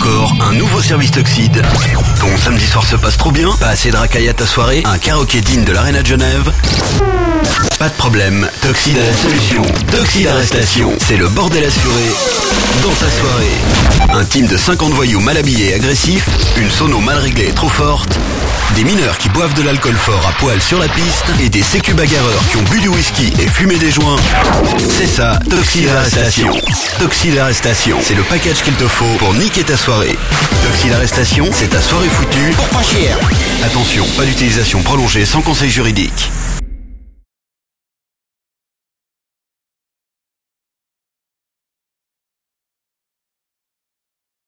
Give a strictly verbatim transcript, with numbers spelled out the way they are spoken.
encore un nouveau service Toxide. Ton samedi soir se passe trop bien? Pas assez de racailles à ta soirée? Un karaoké digne de l'Arena de Genève? Pas de problème, Toxide a la solution. Toxide Arrestation, c'est le bordel assuré dans ta soirée. Un team de cinquante voyous mal habillés et agressifs, une sono mal réglée et trop forte, des mineurs qui boivent de l'alcool fort à poil sur la piste et des sécu bagarreurs qui ont bu du whisky et fumé des joints. C'est ça, Toxide Arrestation. Toxide Arrestation, c'est le package qu'il te faut pour niquer ta soirée. Toxide Arrestation, c'est ta soirée foutue pour pas cher. Attention, pas d'utilisation prolongée sans conseil juridique.